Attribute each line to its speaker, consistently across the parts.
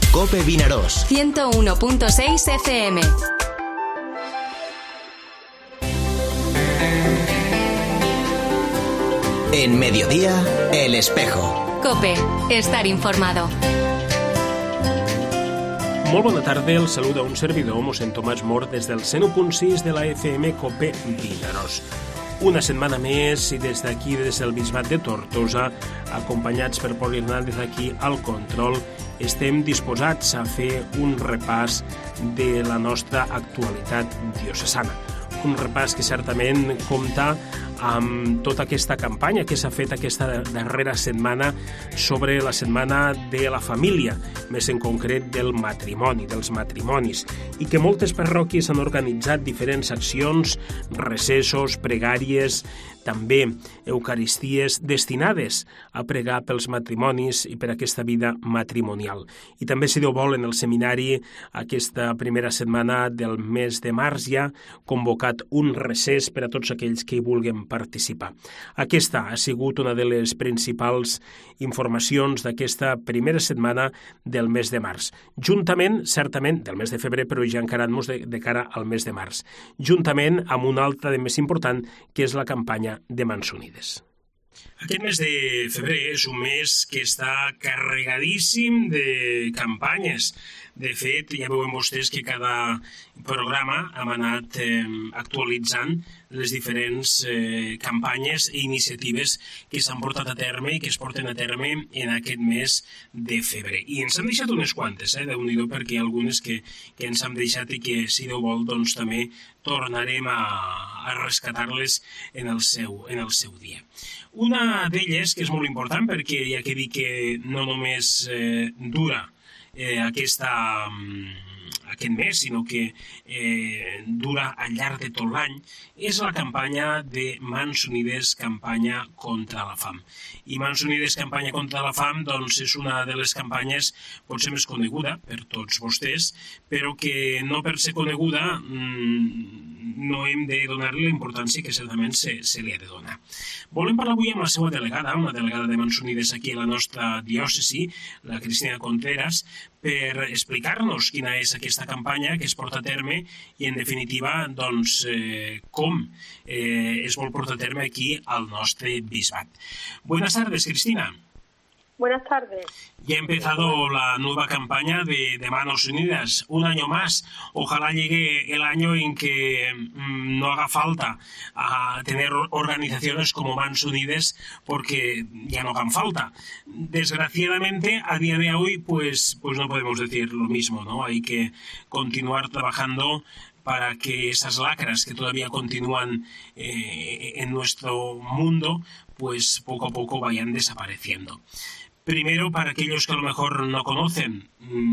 Speaker 1: COPE Vinaròs.
Speaker 2: 101.6 FM.
Speaker 1: En Mediodía, El Espejo.
Speaker 2: COPE, estar informado.
Speaker 3: Molt bona tarda, el saluda un servidor, mossèn Tomàs Mor, des del 101.6 de la FM COPE Vinaròs. Una setmana més i des d'aquí, des del Bisbat de Tortosa, acompanyats per Pol Hernández aquí al control, estem disposats a fer un repàs de la nostra actualitat diocesana. Un repàs que certament compta amb tota aquesta campanya que s'ha fet aquesta darrera setmana sobre la setmana de la família, més en concret del matrimoni, dels matrimonis, i que moltes parròquies han organitzat diferents accions, recessos, pregàries, també eucaristies destinades a pregar pels matrimonis i per aquesta vida matrimonial. I també, si Déu vol, en el seminari, aquesta primera setmana del mes de març ja, convocat un recés per a tots aquells que hi vulguin participar. Aquesta ha sigut una de les principals informacions d'aquesta primera setmana del mes de març. Juntament, certament, del mes de febrer, però ja encarant-nos de cara al mes de març. Juntament amb una altra de més important, que és la campanya de Mans Unides. Aquest mes de febrer és un mes que està carregadíssim de campanyes. De fet, ja veuen vostès que cada programa hem anat actualitzant les diferents campanyes i iniciatives que s'han portat a terme i que es porten a terme en aquest mes de febrer. I ens han deixat unes quantes, Déu-n'hi-do, perquè hi ha algunes que ens han deixat i que, si Déu vol, doncs també tornarem a rescatar-les en el seu dia. Una d'elles, que és molt important, perquè hi ha que dir que no només dura aquest mes, sinó que dura al llarg de tot l'any, és la campanya de Mans Unides, campanya contra la fam. I Mans Unides, campanya contra la fam, doncs és una de les campanyes potser més coneguda per tots vostès, però que no per ser coneguda no hem de donar-li la importància que certament se li ha de donar. Volem parlar avui amb la seva delegada, una delegada de Mans Unides aquí a la nostra diòcesi, la Cristina Contreras, per explicar-nos quina és aquesta campanya que es porta a terme i, en definitiva, doncs, com es vol portar a terme aquí al nostre bisbat. Buenas tardes, Cristina.
Speaker 4: Buenas tardes.
Speaker 3: Ya ha empezado la nueva campaña de Manos Unidas, un año más. Ojalá llegue el año en que no haga falta tener organizaciones como Mans Unides, porque ya no hagan falta. Desgraciadamente, a día de hoy, pues no podemos decir lo mismo, ¿no? Hay que continuar trabajando para que esas lacras que todavía continúan en nuestro mundo, pues poco a poco vayan desapareciendo. Primero, para aquellos que a lo mejor no conocen,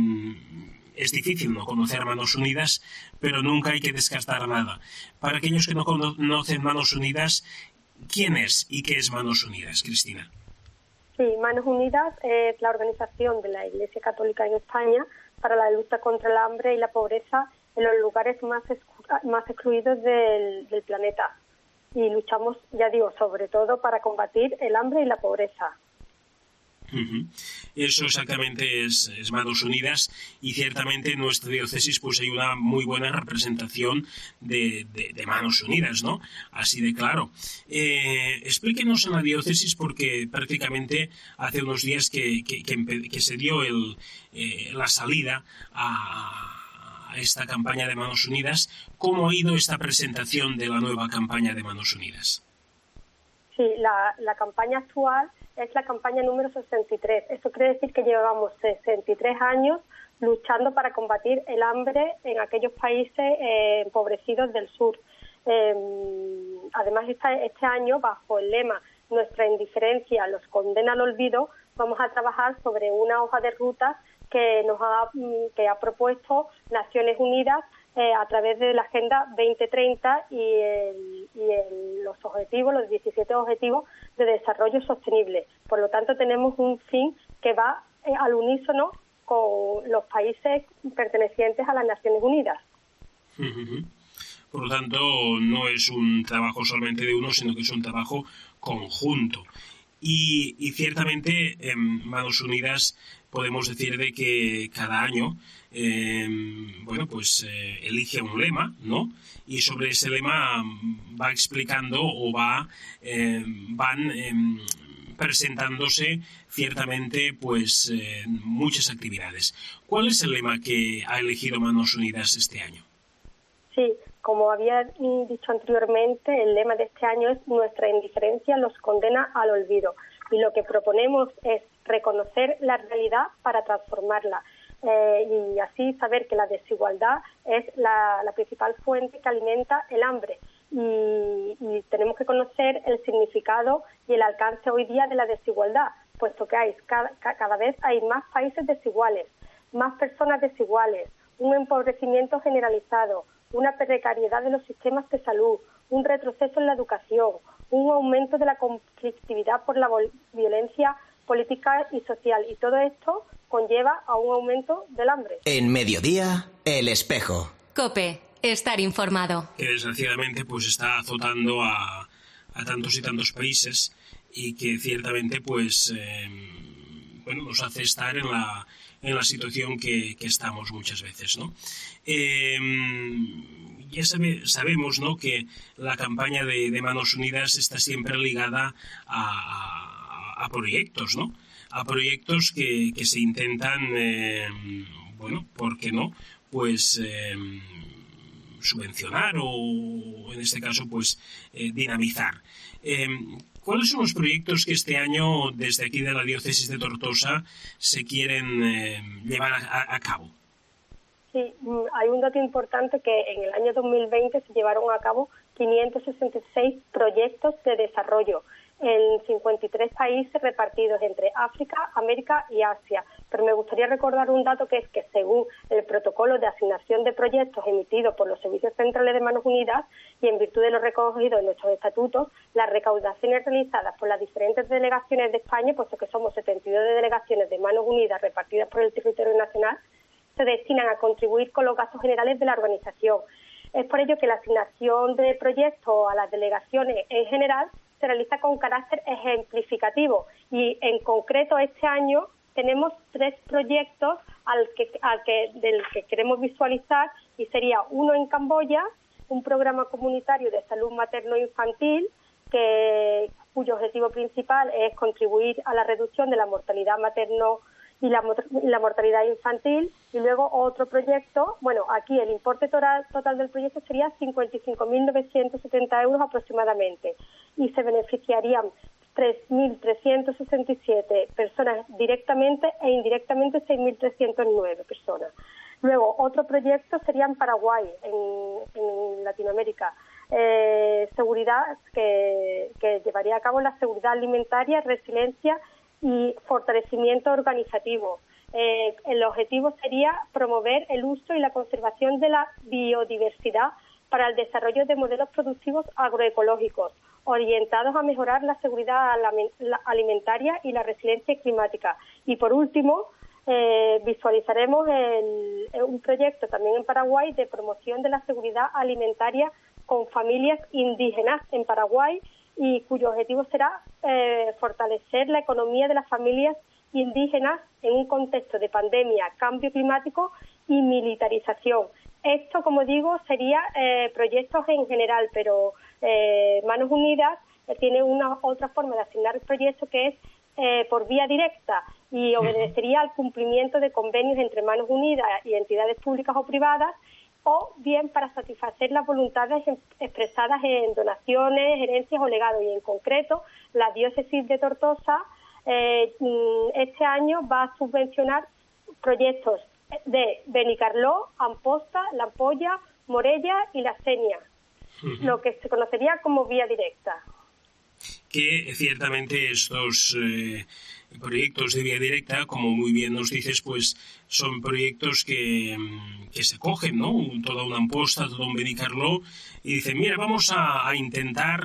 Speaker 3: es difícil no conocer Manos Unidas, pero nunca hay que descartar nada. Para aquellos que no conocen Manos Unidas, ¿quién es y qué es Manos Unidas, Cristina?
Speaker 4: Sí, Manos Unidas es la organización de la Iglesia Católica en España para la lucha contra el hambre y la pobreza en los lugares más excluidos del planeta. Y luchamos, ya digo, sobre todo para combatir el hambre y la pobreza.
Speaker 3: Uh-huh. Eso exactamente es Manos Unidas, y ciertamente en nuestra diócesis pues hay una muy buena representación de Manos Unidas, ¿no? Así de claro. Explíquenos en la diócesis, porque prácticamente hace unos días que se dio la salida a esta campaña de Manos Unidas. ¿Cómo ha ido esta presentación de la nueva campaña de Manos Unidas?
Speaker 4: Sí, la campaña actual es la campaña número 63. Esto quiere decir que llevamos 63 años luchando para combatir el hambre en aquellos países empobrecidos del sur. Además, este año, bajo el lema "Nuestra indiferencia los condena al olvido", vamos a trabajar sobre una hoja de ruta que ha propuesto Naciones Unidas a través de la Agenda 2030 y los 17 objetivos de desarrollo sostenible. Por lo tanto, tenemos un fin que va al unísono con los países pertenecientes a las Naciones Unidas.
Speaker 3: Por lo tanto, no es un trabajo solamente de uno, sino que es un trabajo conjunto. Y ciertamente Manos Unidas podemos decir de que cada año elige un lema, ¿no? Y sobre ese lema va explicando o van presentándose ciertamente pues muchas actividades. ¿Cuál es el lema que ha elegido Manos Unidas este año?
Speaker 4: Sí, como había dicho anteriormente, el lema de este año es "Nuestra indiferencia los condena al olvido", y lo que proponemos es reconocer la realidad para transformarla, y así saber que la desigualdad es la principal fuente que alimenta el hambre, y tenemos que conocer el significado y el alcance hoy día de la desigualdad, puesto que cada vez hay más países desiguales, más personas desiguales, un empobrecimiento generalizado, una precariedad de los sistemas de salud, un retroceso en la educación, un aumento de la conflictividad por la violencia política y social, y todo esto conlleva a un aumento del hambre.
Speaker 1: En Mediodía, El Espejo.
Speaker 2: COPE, estar informado.
Speaker 3: Que desgraciadamente pues está azotando a tantos y tantos países y que ciertamente pues nos hace estar en la situación que estamos muchas veces, ¿no? Ya sabemos, ¿no?, que la campaña de Manos Unidas está siempre ligada a proyectos, ¿no? A proyectos que se intentan, ¿por qué no?, pues subvencionar o, en este caso, pues dinamizar. ¿Cuáles son los proyectos que este año, desde aquí de la Diócesis de Tortosa, se quieren llevar a cabo?
Speaker 4: Sí, hay un dato importante, que en el año 2020 se llevaron a cabo 566 proyectos de desarrollo en 53 países repartidos entre África, América y Asia. Pero me gustaría recordar un dato, que es que según el protocolo de asignación de proyectos emitido por los servicios centrales de Manos Unidas y en virtud de lo recogido en nuestros estatutos, las recaudaciones realizadas por las diferentes delegaciones de España, puesto que somos 72 delegaciones de Manos Unidas repartidas por el territorio nacional, se destinan a contribuir con los gastos generales de la organización. Es por ello que la asignación de proyectos a las delegaciones en general se realiza con carácter ejemplificativo, y en concreto este año tenemos 3 proyectos del que queremos visualizar, y sería uno en Camboya, un programa comunitario de salud materno-infantil cuyo objetivo principal es contribuir a la reducción de la mortalidad materno y la mortalidad infantil, y luego otro proyecto, aquí el importe total del proyecto sería 55.970 euros aproximadamente, y se beneficiarían 3.367 personas directamente e indirectamente 6.309 personas. Luego, otro proyecto sería en Paraguay, en Latinoamérica, seguridad que llevaría a cabo la seguridad alimentaria, resiliencia y fortalecimiento organizativo. El objetivo sería promover el uso y la conservación de la biodiversidad para el desarrollo de modelos productivos agroecológicos, orientados a mejorar la seguridad alimentaria y la resiliencia climática. Y por último, visualizaremos un proyecto también en Paraguay de promoción de la seguridad alimentaria con familias indígenas en Paraguay, y cuyo objetivo será fortalecer la economía de las familias indígenas en un contexto de pandemia, cambio climático y militarización. Esto, como digo, sería proyectos en general, pero Manos Unidas tiene una otra forma de asignar proyectos, que es por vía directa, y obedecería al cumplimiento de convenios entre Manos Unidas y entidades públicas o privadas, o bien para satisfacer las voluntades expresadas en donaciones, herencias o legados. Y en concreto, la Diócesis de Tortosa este año va a subvencionar proyectos de Benicarló, Amposta, La Ampolla, Morella y La Sénia, lo que se conocería como vía directa.
Speaker 3: Que ciertamente estos proyectos de vía directa, como muy bien nos dices, pues son proyectos que se cogen, ¿no? Toda una Amposta, todo un Benicarló, y dicen, mira, vamos a intentar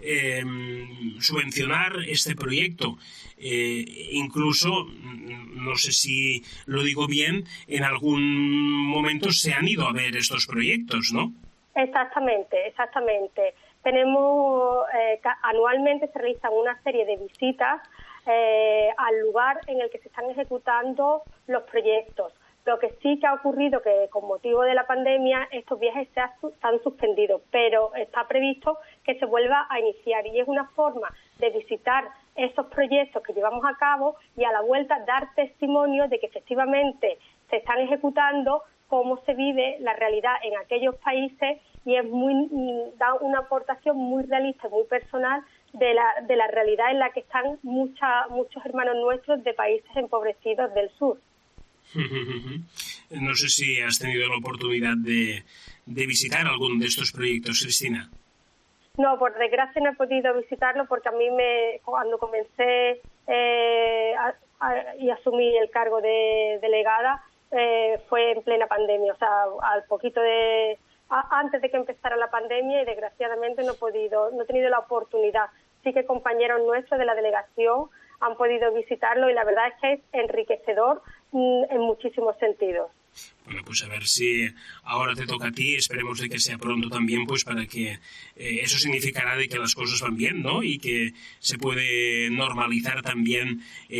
Speaker 3: subvencionar este proyecto. Incluso, no sé si lo digo bien, en algún momento se han ido a ver estos proyectos, ¿no?
Speaker 4: Exactamente. Tenemos, anualmente se realizan una serie de visitas al lugar en el que se están ejecutando los proyectos. Lo que sí que ha ocurrido que con motivo de la pandemia estos viajes se han suspendido, pero está previsto que se vuelva a iniciar y es una forma de visitar esos proyectos que llevamos a cabo y a la vuelta dar testimonio de que efectivamente se están ejecutando, cómo se vive la realidad en aquellos países y da una aportación muy realista y muy personal de la realidad en la que están muchos hermanos nuestros de países empobrecidos del sur.
Speaker 3: No sé si has tenido la oportunidad de visitar algún de estos proyectos, Cristina.
Speaker 4: No, por desgracia no he podido visitarlo porque a mí cuando comencé y asumí el cargo de delegada fue en plena pandemia, o sea, antes de que empezara la pandemia y desgraciadamente no he tenido la oportunidad. Sí que compañeros nuestros de la delegación han podido visitarlo y la verdad es que es enriquecedor en muchísimos sentidos.
Speaker 3: Bueno, pues a ver si ahora te toca a ti, esperemos de que sea pronto también, pues para que eso significará de que las cosas van bien, ¿no? Y que se puede normalizar también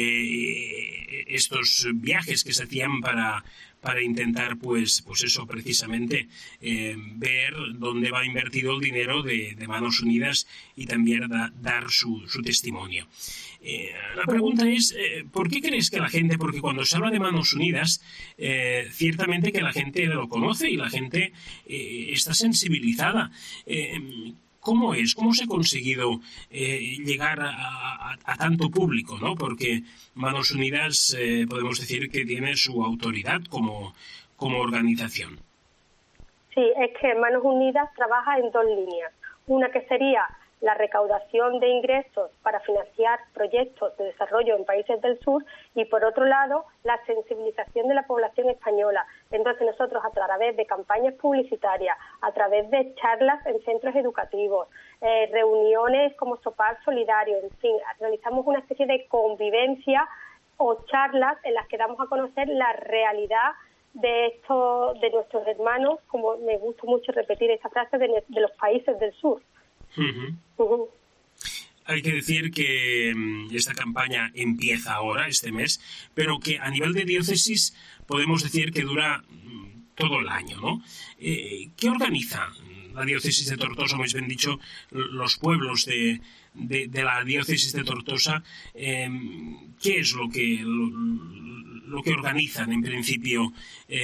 Speaker 3: estos viajes que se hacían para intentar, pues eso precisamente, ver dónde va invertido el dinero de Manos Unidas y también dar su testimonio. La pregunta es, ¿por qué crees que la gente, porque cuando se habla de Manos Unidas, ciertamente que la gente lo conoce y la gente está sensibilizada? ¿Cómo se ha conseguido llegar a tanto público, ¿no? Porque Manos Unidas podemos decir que tiene su autoridad como organización.
Speaker 4: Sí, es que Manos Unidas trabaja en dos líneas. Una que sería la recaudación de ingresos para financiar proyectos de desarrollo en países del sur y, por otro lado, la sensibilización de la población española. Entonces, nosotros, a través de campañas publicitarias, a través de charlas en centros educativos, reuniones como Sopar Solidario, en fin, realizamos una especie de convivencia o charlas en las que damos a conocer la realidad de nuestros hermanos, como me gusta mucho repetir esa frase, de los países del sur.
Speaker 3: Uh-huh. Hay que decir que esta campaña empieza ahora, este mes, pero que a nivel de diócesis podemos decir que dura todo el año, ¿no? ¿Qué organiza la diócesis de Tortosa, o más bien dicho, los pueblos de la diócesis de Tortosa? ¿Qué es lo que organizan en principio?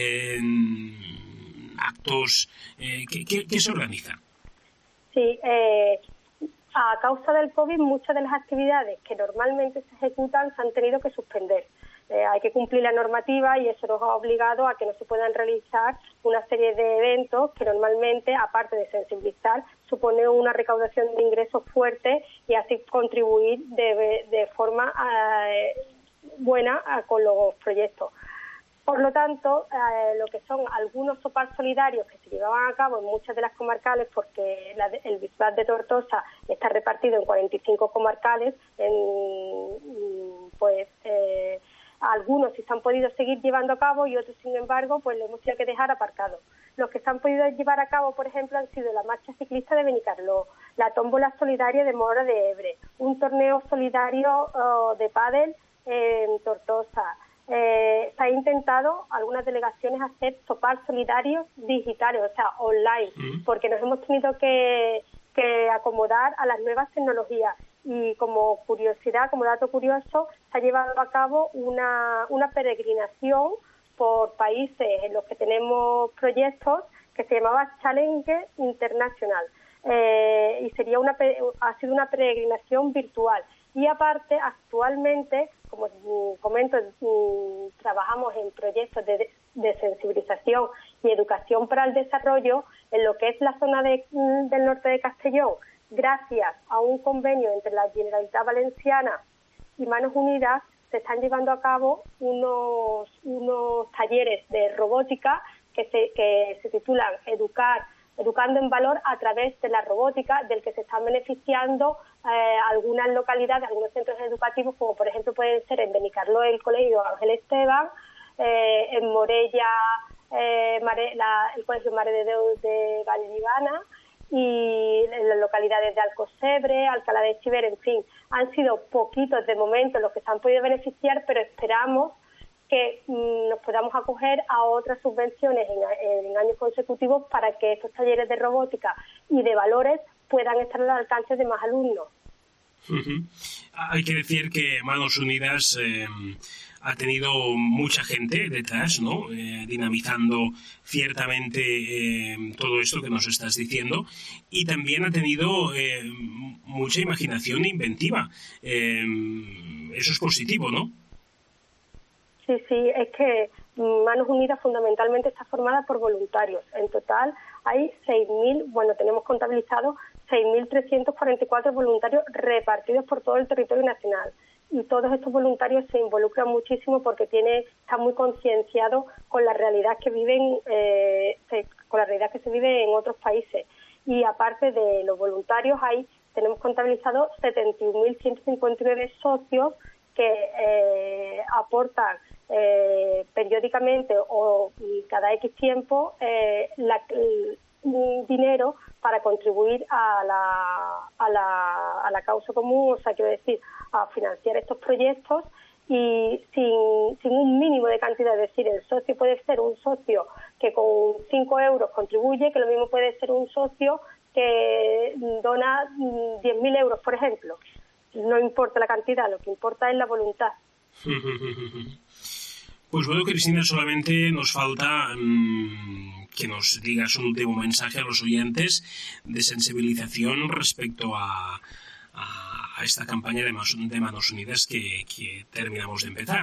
Speaker 3: ¿Actos? ¿Qué se organiza?
Speaker 4: Sí, a causa del COVID muchas de las actividades que normalmente se ejecutan se han tenido que suspender. Hay que cumplir la normativa y eso nos ha obligado a que no se puedan realizar una serie de eventos que normalmente, aparte de sensibilizar, supone una recaudación de ingresos fuerte y así contribuir de forma buena con los proyectos. Por lo tanto, lo que son algunos sopar solidarios que se llevaban a cabo en muchas de las comarcales, porque el Bisbat de Tortosa está repartido en 45 comarcales, algunos sí se han podido seguir llevando a cabo y otros, sin embargo, pues lo hemos tenido que dejar aparcados. Los que se han podido llevar a cabo, por ejemplo, han sido la marcha ciclista de Benicarló, la tómbola solidaria de Mora de Ebre, un torneo solidario de pádel en Tortosa. Se ha intentado algunas delegaciones hacer sopar solidarios digitales, o sea, online, porque nos hemos tenido que acomodar a las nuevas tecnologías. Y como curiosidad, como dato curioso, se ha llevado a cabo una peregrinación por países en los que tenemos proyectos que se llamaba Challenge International. Y ha sido una peregrinación virtual. Y aparte, actualmente, como comento, trabajamos en proyectos de sensibilización y educación para el desarrollo en lo que es la zona del norte de Castellón, gracias a un convenio entre la Generalitat Valenciana y Manos Unidas. Se están llevando a cabo unos talleres de robótica que se titulan Educando en Valor a través de la robótica, del que se están beneficiando algunas localidades, algunos centros educativos, como por ejemplo pueden ser en Benicarló el Colegio Ángel Esteban, en Morella el Colegio Mare de Deus de Vallivana y en las localidades de Alcocebre, Alcalá de Chiver, en fin, han sido poquitos de momento los que se han podido beneficiar, pero esperamos que nos podamos acoger a otras subvenciones en años consecutivos para que estos talleres de robótica y de valores puedan estar al alcance de más alumnos.
Speaker 3: Hay que decir que Manos Unidas ha tenido mucha gente detrás, ¿no? Dinamizando ciertamente todo esto que nos estás diciendo, y también ha tenido mucha imaginación e inventiva. Eso es positivo, ¿no?
Speaker 4: Sí, es que Manos Unidas fundamentalmente está formada por voluntarios. En total hay 6.000, tenemos contabilizado 6.344 voluntarios repartidos por todo el territorio nacional. Y todos estos voluntarios se involucran muchísimo porque están muy concienciados con la realidad que viven, con la realidad que se vive en otros países. Y aparte de los voluntarios, tenemos contabilizados 71.159 socios que aportan periódicamente o cada X tiempo dinero para contribuir a la causa común, o sea, quiero decir, a financiar estos proyectos, y sin un mínimo de cantidad. Es decir, el socio puede ser un socio que con 5 euros contribuye, que lo mismo puede ser un socio que dona 10.000 euros, por ejemplo. No importa la cantidad, lo que importa es la voluntad.
Speaker 3: Pues bueno, Cristina, solamente nos falta que nos digas un último mensaje a los oyentes de sensibilización respecto a esta campaña de Manos Unidas que terminamos de empezar.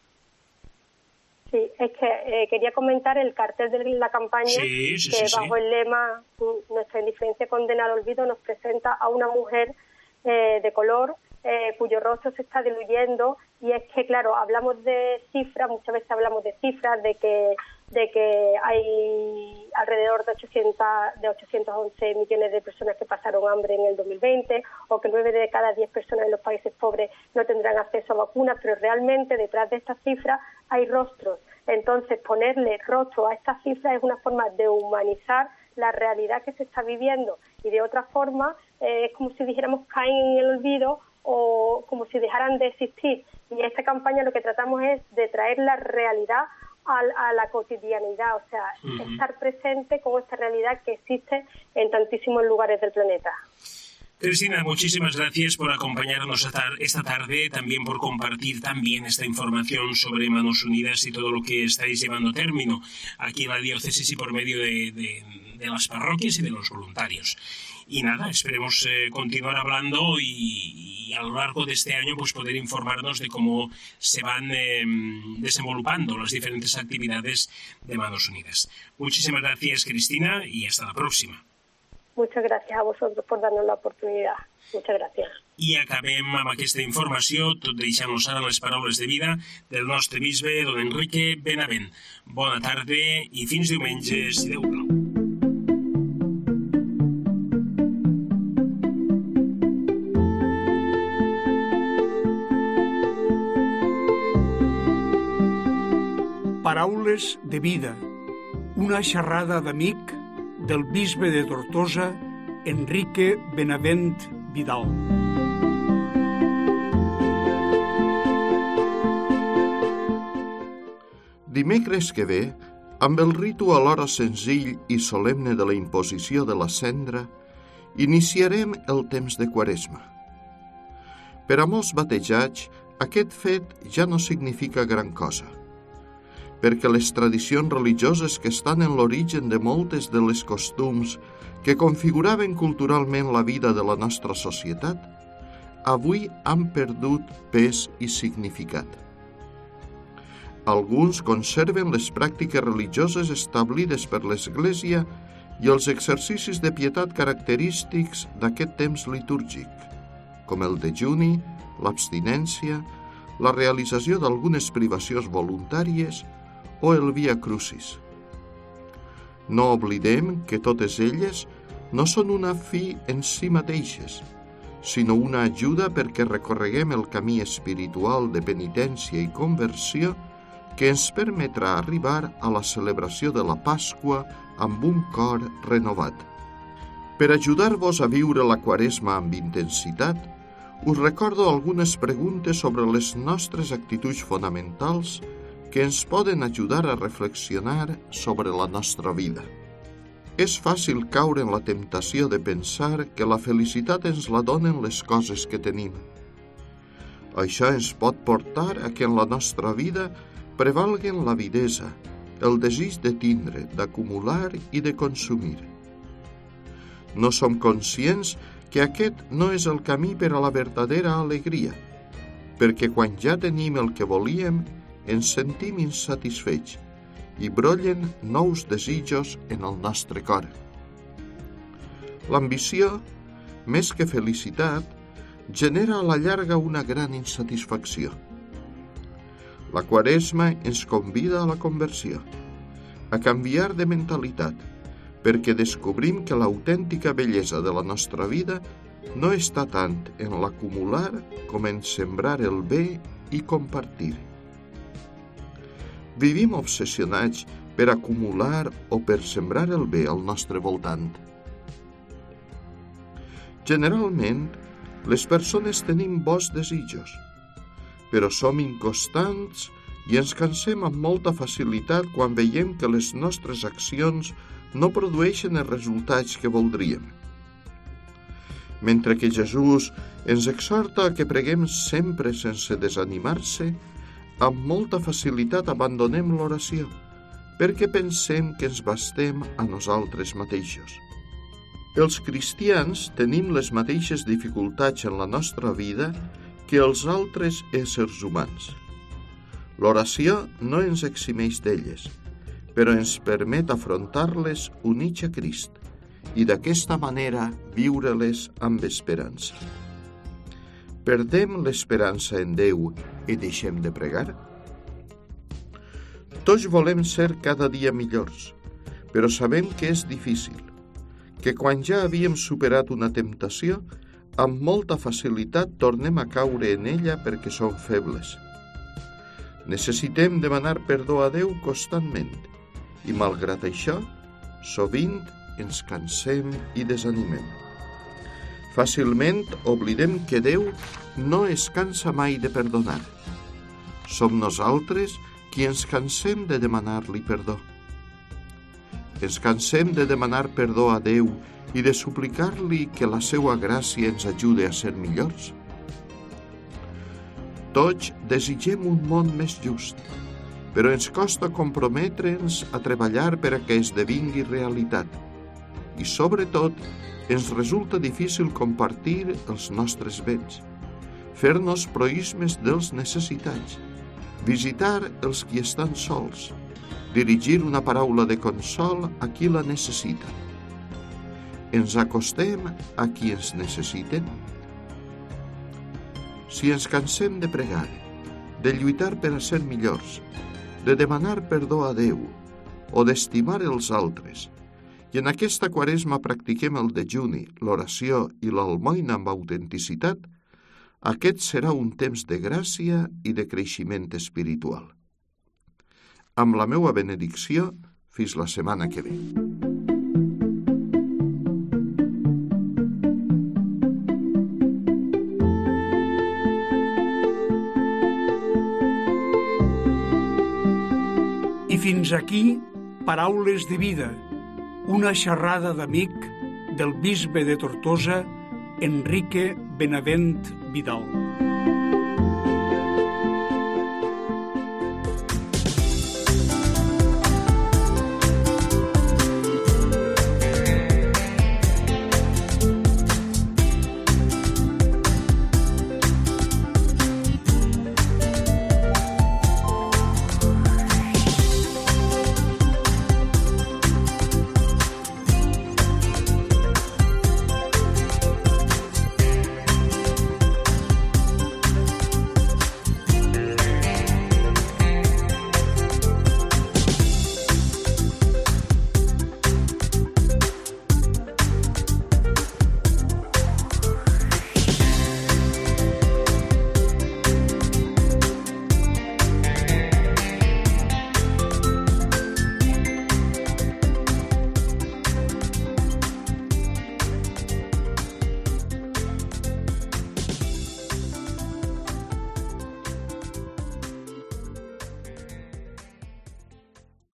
Speaker 4: Sí, es que quería comentar el cartel de la campaña, bajo el lema "Nuestra indiferencia condena al olvido" nos presenta a una mujer de color cuyo rostro se está diluyendo. Y es que, claro, hablamos de cifras, muchas veces hablamos de cifras, de que hay alrededor de 811 millones de personas que pasaron hambre en el 2020, o que 9 de cada 10 personas en los países pobres no tendrán acceso a vacunas, pero realmente detrás de estas cifras hay rostros. Entonces, ponerle rostro a estas cifras es una forma de humanizar la realidad que se está viviendo, y de otra forma es como si dijéramos caen en el olvido o como si dejaran de existir. Y esta campaña lo que tratamos es de traer la realidad a la cotidianidad, o sea, estar presente con esta realidad que existe en tantísimos lugares del planeta.
Speaker 3: Cristina, muchísimas gracias por acompañarnos esta tarde, también por compartir también esta información sobre Manos Unidas y todo lo que estáis llevando a término aquí en la diócesis y por medio de las parroquias y de los voluntarios. Y nada, esperemos continuar hablando y a lo largo de este año pues poder informarnos de cómo se van desenvolupando las diferentes actividades de Manos Unidas. Muchísimas gracias, Cristina, y hasta la próxima.
Speaker 4: Muchas gracias a vosotros por darnos la oportunidad. Muchas gràcies.
Speaker 3: I acabem amb aquesta informació, tot deixant-nos ara les paraules de vida del nostre bisbe, don Enrique Benavent. Bona tarda i fins diumenge, si Déu plau.
Speaker 5: Paraules de vida, una xerrada d'amic del bisbe de Tortosa, Enrique Benavent Vidal.
Speaker 6: Dimecres que ve, amb el ritu alhora senzill i solemne de la imposició de la cendra, iniciarem el temps de Quaresma. Per a molts batejats, aquest fet ja no significa gran cosa, perquè les tradicions religioses que estan en l'origen de moltes de les costums que configuraven culturalment la vida de la nostra societat, avui han perdut pes i significat. Alguns conserven les pràctiques religioses establides per l'Església i els exercicis de pietat característics d'aquest temps litúrgic, com el dejuni, l'abstinència, la realització d'algunes privacions voluntàries o el Via Crucis. No oblidem que totes elles no són una fi en si mateixes, sinó una ajuda perquè recorreguem el camí espiritual de penitència i conversió que ens permetrà arribar a la celebració de la Pasqua amb un cor renovat. Per ajudar-vos a viure la Quaresma amb intensitat, us recordo algunes preguntes sobre les nostres actituds fonamentals que ens poden ajudar a reflexionar sobre la nostra vida. És fàcil caure en la temptació de pensar que la felicitat ens la donen les coses que tenim. Això ens pot portar a que en la nostra vida prevalguen l'avidesa, el desig de tindre, d'acumular i de consumir. No som conscients que aquest no és el camí per a la verdadera alegria, perquè quan ja tenim el que volíem, ens sentim insatisfets i brollen nous desitjos en el nostre cor. L'ambició, més que felicitat, genera a la llarga una gran insatisfacció. La Quaresma ens convida a la conversió, a canviar de mentalitat, perquè descobrim que l'autèntica bellesa de la nostra vida no està tant en l'acumular com en sembrar el bé i compartir. Vivim obsessionats per acumular o per sembrar el bé al nostre voltant. Generalment, les persones tenim bons desitjos, però som inconstants i ens cansem amb molta facilitat quan veiem que les nostres accions no produeixen els resultats que voldríem. Mentre que Jesús ens exhorta a que preguem sempre sense desanimar-se, amb molta facilitat abandonem l'oració, perquè pensem que ens bastem a nosaltres mateixos. Els cristians tenim les mateixes dificultats en la nostra vida que els altres éssers humans. L'oració no ens eximeix d'elles, però ens permet afrontar-les units a Crist i d'aquesta manera viure-les amb esperança. Perdem l'esperança en Déu i deixem de pregar? Tots volem ser cada dia millors, però sabem que és difícil, que quan ja havíem superat una temptació, amb molta facilitat tornem a caure en ella perquè som febles. Necessitem demanar perdó a Déu constantment, i malgrat això, sovint ens cansem i desanimem. Fàcilment oblidem que Déu no es cansa mai de perdonar. Som nosaltres qui ens cansem de demanar-li perdó. Ens cansem de demanar perdó a Déu i de suplicar-li que la seua gràcia ens ajude a ser millors. Tots desitgem un món més just, però ens costa comprometre'ns a treballar per a que esdevingui realitat. I, sobretot, ens resulta difícil compartir els nostres béns, fer-nos proïsmes dels necessitats, visitar els qui estan sols, dirigir una paraula de consol a qui la necessita. Ens acostem a qui ens necessiten? Si ens cansem de pregar, de lluitar per a ser millors, de demanar perdó a Déu o d'estimar els altres, i en aquesta Quaresma practiquem el dejuni, l'oració i l'almoina amb autenticitat, aquest serà un temps de gràcia i de creixement espiritual. Amb la meua benedicció, fins la setmana que ve.
Speaker 5: I fins aquí, Paraules de Vida, una xerrada d'amic del bisbe de Tortosa, Enrique Benavent Vidal.